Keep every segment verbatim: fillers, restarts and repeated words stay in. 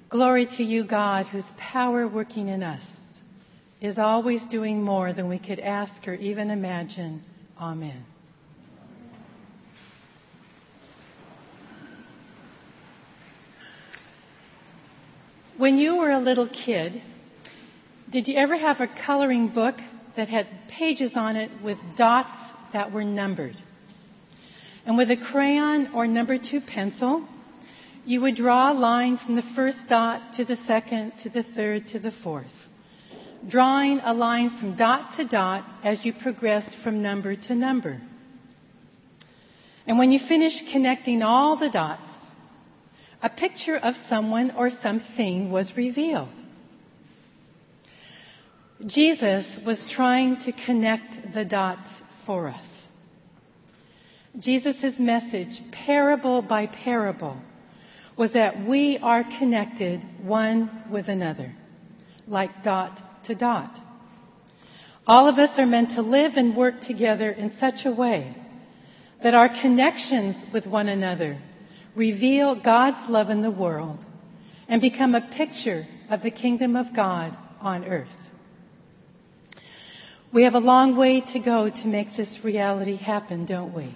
Glory to you, God, whose power working in us is always doing more than we could ask or even imagine. Amen. When you were a little kid, did you ever have a coloring book that had pages on it with dots that were numbered? And with a crayon or number two pencil, you would draw a line from the first dot to the second, to the third, to the fourth, drawing a line from dot to dot as you progressed from number to number. And when you finished connecting all the dots, a picture of someone or something was revealed. Jesus was trying to connect the dots for us. Jesus' message, parable by parable, was that we are connected one with another, like dot to dot. All of us are meant to live and work together in such a way that our connections with one another reveal God's love in the world and become a picture of the kingdom of God on earth. We have a long way to go to make this reality happen, don't we?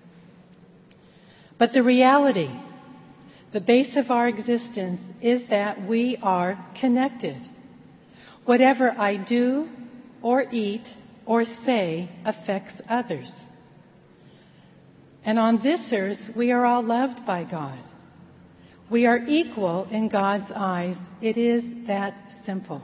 But the reality, the base of our existence, is that we are connected. Whatever I do or eat or say affects others. And on this earth, we are all loved by God. We are equal in God's eyes. It is that simple.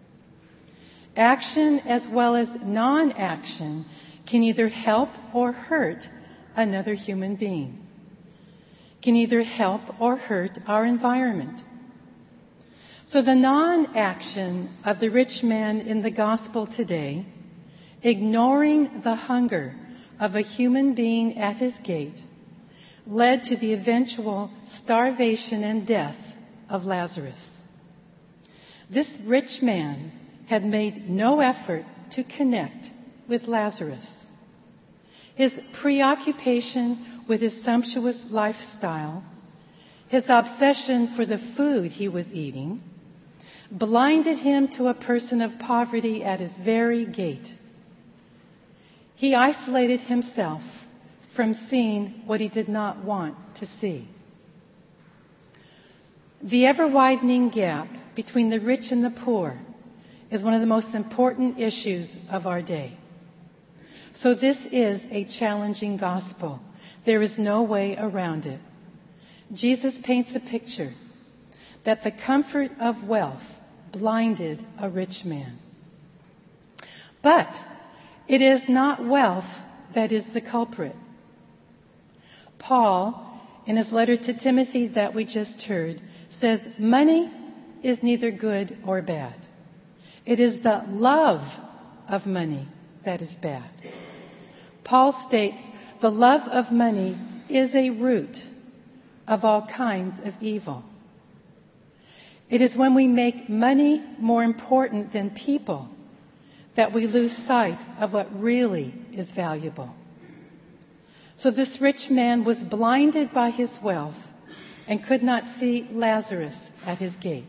Action as well as non-action can either help or hurt another human being, can either help or hurt our environment. So the non-action of the rich man in the gospel today, ignoring the hunger of a human being at his gate, led to the eventual starvation and death of Lazarus. This rich man had made no effort to connect with Lazarus. His preoccupation with his sumptuous lifestyle, his obsession for the food he was eating, blinded him to a person of poverty at his very gate. He isolated himself from seeing what he did not want to see. The ever-widening gap between the rich and the poor is one of the most important issues of our day. So this is a challenging gospel. There is no way around it. Jesus paints a picture that the comfort of wealth blinded a rich man. But it is not wealth that is the culprit. Paul, in his letter to Timothy that we just heard, says money is neither good or bad. It is the love of money that is bad. Paul states the love of money is a root of all kinds of evil. It is when we make money more important than people that we lose sight of what really is valuable. So this rich man was blinded by his wealth and could not see Lazarus at his gate.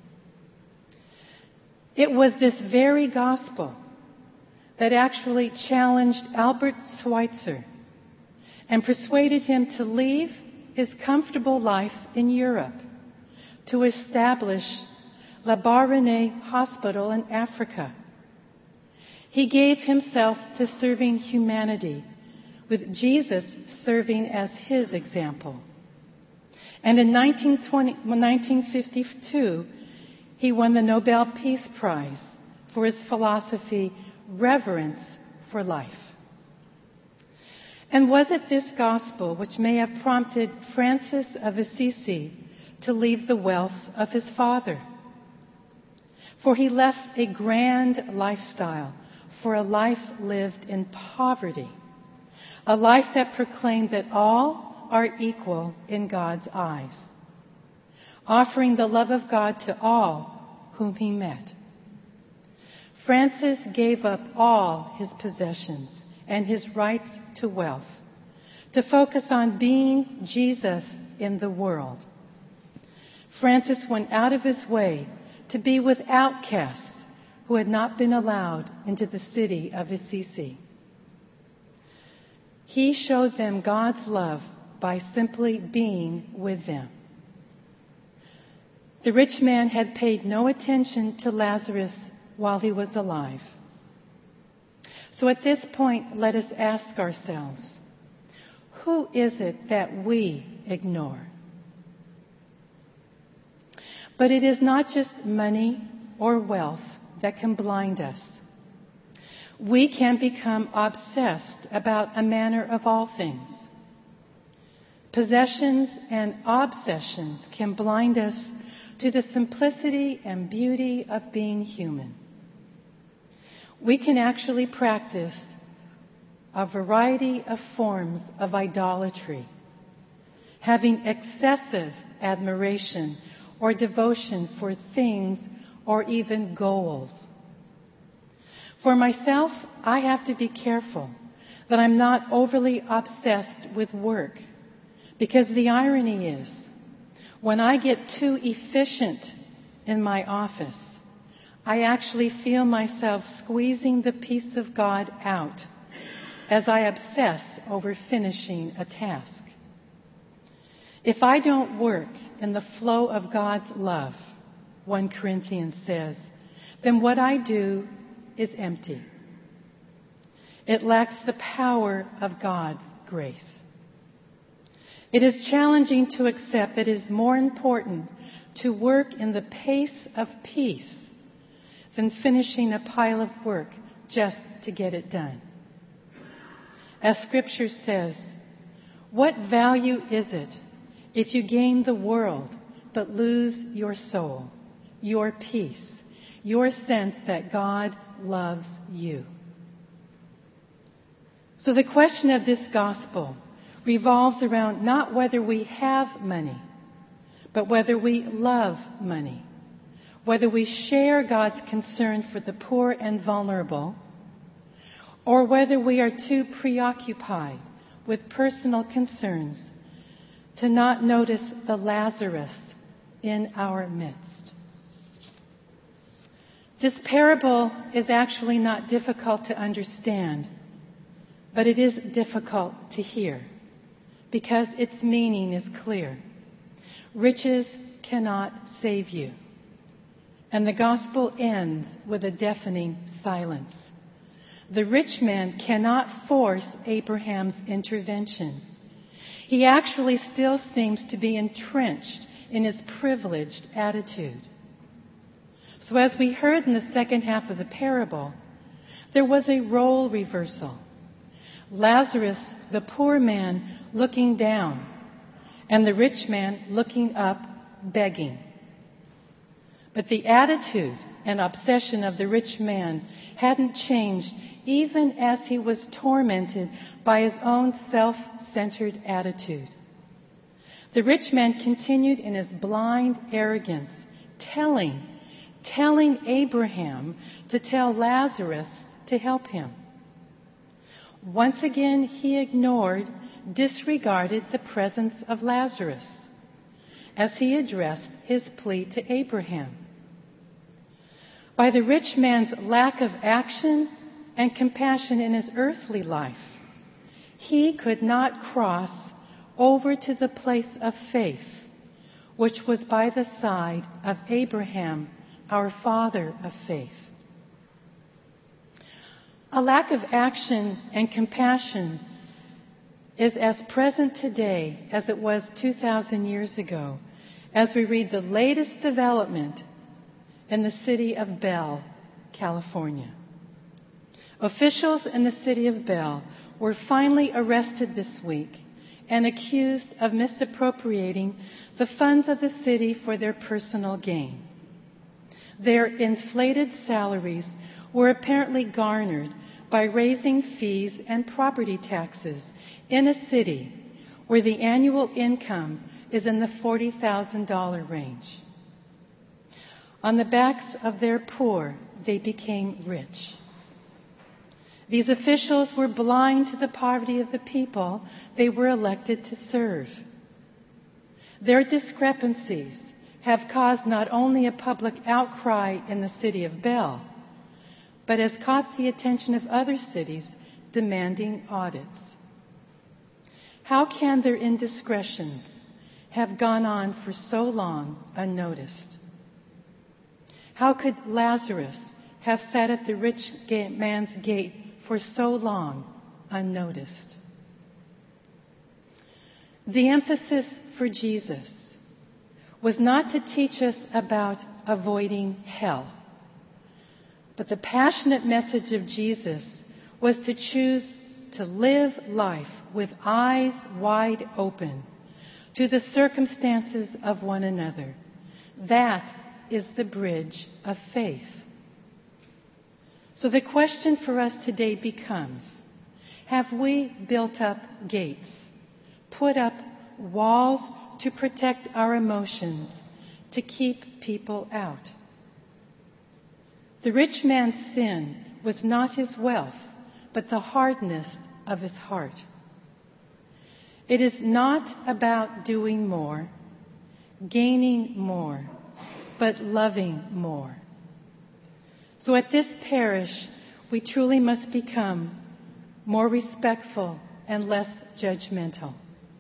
It was this very gospel that actually challenged Albert Schweitzer and persuaded him to leave his comfortable life in Europe to establish La Baronne Hospital in Africa. He gave himself to serving humanity, with Jesus serving as his example. And in nineteen fifty-two, he won the Nobel Peace Prize for his philosophy, Reverence for Life. And was it this gospel which may have prompted Francis of Assisi to leave the wealth of his father? For he left a grand lifestyle for a life lived in poverty, a life that proclaimed that all are equal in God's eyes, offering the love of God to all whom he met. Francis gave up all his possessions and his rights to wealth to focus on being Jesus in the world. Francis went out of his way to be with outcasts who had not been allowed into the city of Assisi. He showed them God's love by simply being with them. The rich man had paid no attention to Lazarus while he was alive. So at this point, let us ask ourselves, who is it that we ignore? But it is not just money or wealth that can blind us. We can become obsessed about a manner of all things. Possessions and obsessions can blind us to the simplicity and beauty of being human. We can actually practice a variety of forms of idolatry, having excessive admiration or devotion for things or even goals. For myself, I have to be careful that I'm not overly obsessed with work, because the irony is, when I get too efficient in my office, I actually feel myself squeezing the peace of God out as I obsess over finishing a task. If I don't work in the flow of God's love, First Corinthians says, then what I do is empty. It lacks the power of God's grace. It is challenging to accept that it is more important to work in the pace of peace than finishing a pile of work just to get it done. As Scripture says, what value is it if you gain the world but lose your soul, your peace, your sense that God loves you? So the question of this gospel revolves around not whether we have money, but whether we love money, whether we share God's concern for the poor and vulnerable, or whether we are too preoccupied with personal concerns to not notice the Lazarus in our midst. This parable is actually not difficult to understand, but it is difficult to hear because its meaning is clear. Riches cannot save you. And the gospel ends with a deafening silence. The rich man cannot force Abraham's intervention. He actually still seems to be entrenched in his privileged attitude. So as we heard in the second half of the parable, there was a role reversal. Lazarus, the poor man, looking down, and the rich man looking up, begging. But the attitude and obsession of the rich man hadn't changed even as he was tormented by his own self-centered attitude. The rich man continued in his blind arrogance, telling, telling Abraham to tell Lazarus to help him. Once again, he ignored, disregarded the presence of Lazarus as he addressed his plea to Abraham. By the rich man's lack of action and compassion in his earthly life, he could not cross over to the place of faith, which was by the side of Abraham, our father of faith. A lack of action and compassion is as present today as it was two thousand years ago, as we read the latest development in the city of Bell, California. Officials in the city of Bell were finally arrested this week and accused of misappropriating the funds of the city for their personal gain. Their inflated salaries were apparently garnered by raising fees and property taxes in a city where the annual income is in the forty thousand dollars range. On the backs of their poor, they became rich. These officials were blind to the poverty of the people they were elected to serve. Their discrepancies have caused not only a public outcry in the city of Bel, but has caught the attention of other cities demanding audits. How can their indiscretions have gone on for so long unnoticed? How could Lazarus have sat at the rich man's gate for so long unnoticed? The emphasis for Jesus was not to teach us about avoiding hell, but the passionate message of Jesus was to choose to live life with eyes wide open to the circumstances of one another. That is the bridge of faith. So the question for us today becomes, have we built up gates, put up walls to protect our emotions, to keep people out? The rich man's sin was not his wealth, but the hardness of his heart. It is not about doing more, gaining more, but loving more. So at this parish, we truly must become more respectful and less judgmental.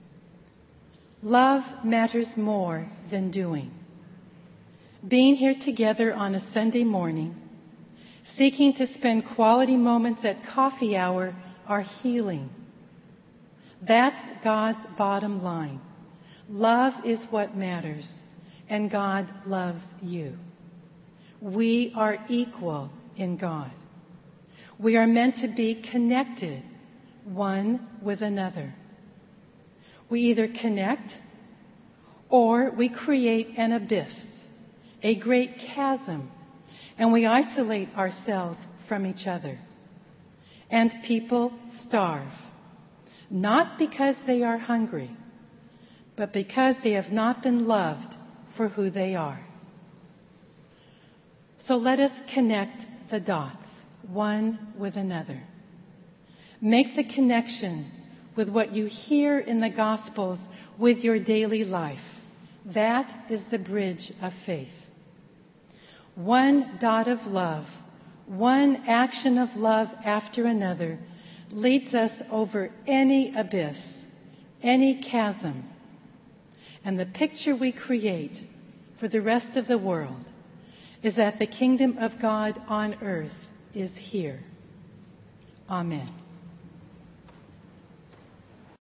Love matters more than doing. Being here together on a Sunday morning, seeking to spend quality moments at coffee hour are healing. That's God's bottom line. Love is what matters, and God loves you. We are equal in God. We are meant to be connected one with another. We either connect or we create an abyss, a great chasm, and we isolate ourselves from each other. And people starve, not because they are hungry, but because they have not been loved for who they are. So let us connect the dots, one with another. Make the connection with what you hear in the Gospels with your daily life. That is the bridge of faith. One dot of love, one action of love after another leads us over any abyss, any chasm. And the picture we create for the rest of the world is that the kingdom of God on earth is here. Amen.